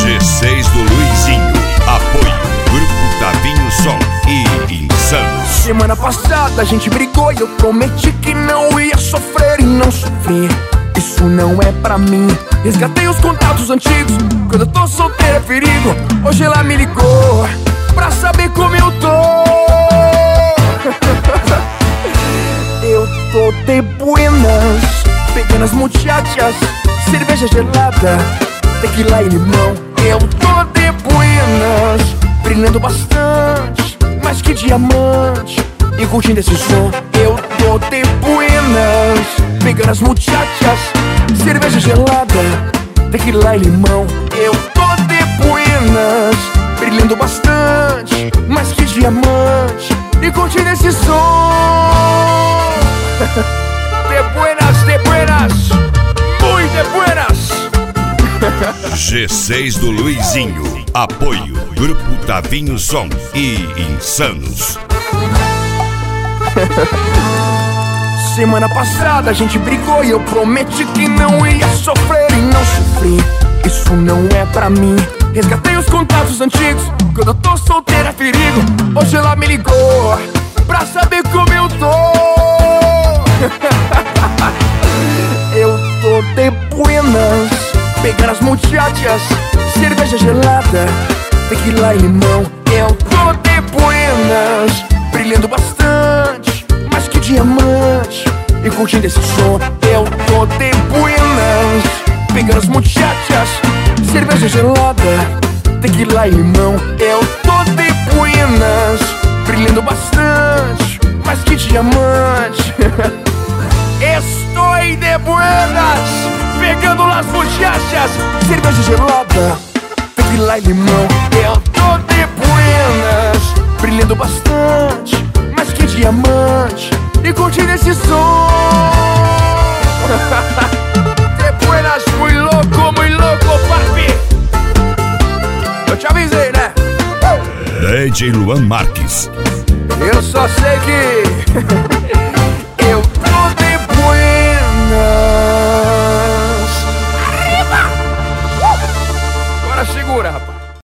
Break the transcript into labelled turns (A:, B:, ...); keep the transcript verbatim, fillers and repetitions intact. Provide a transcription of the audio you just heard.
A: G seis do Luizinho. Apoio Grupo Tavinho Som e Insanos.
B: Semana passada a gente brigou e eu prometi que não ia sofrer e não sofri. Isso não é pra mim. Resgatei os contatos antigos. Quando eu tô solteiro é perigo. Hoje ela me ligou pra saber como eu tô. Eu tô de buenas, pegando as muchachas, cerveja gelada, tequila e limão. Eu tô de buenas, brilhando bastante, mais que diamante, e curtindo esse som. Eu tô de buenas, pegando as muchachas, cerveja gelada, tequila e limão. Eu tô de buenas, brilhando bastante, mais que diamante, e curtindo esse som. De buenas, de buenas, muito de buenas.
A: G seis do Luizinho. Apoio Grupo Tavinho Som e Insanos.
B: Semana passada a gente brigou e eu prometi que não ia sofrer e não sofri. Isso não é pra mim. Resgatei os contatos antigos. Quando eu tô solteiro é perigo. Hoje ela me ligou pra saber como eu tô. Eu tô de buenas, pegando as muchachas, cerveja gelada, tequila e limão. Eu tô de buenas, brilhando bastante, mais que diamante, e curtindo esse som. Eu tô de buenas, pegando as muchachas, cerveja gelada, tequila e limão. Eu tô de buenas, brilhando bastante, mais que diamante. Estou de buenas, pegando las muchachas, cerveja gelada, tequila e limão. Eu tô de buenas, brilhando bastante, mais que diamante, e curtindo esse som. De buenas, muito louco, muito louco, papi. Eu te avisei, né?
A: D J Luan Marques.
B: Eu só sei que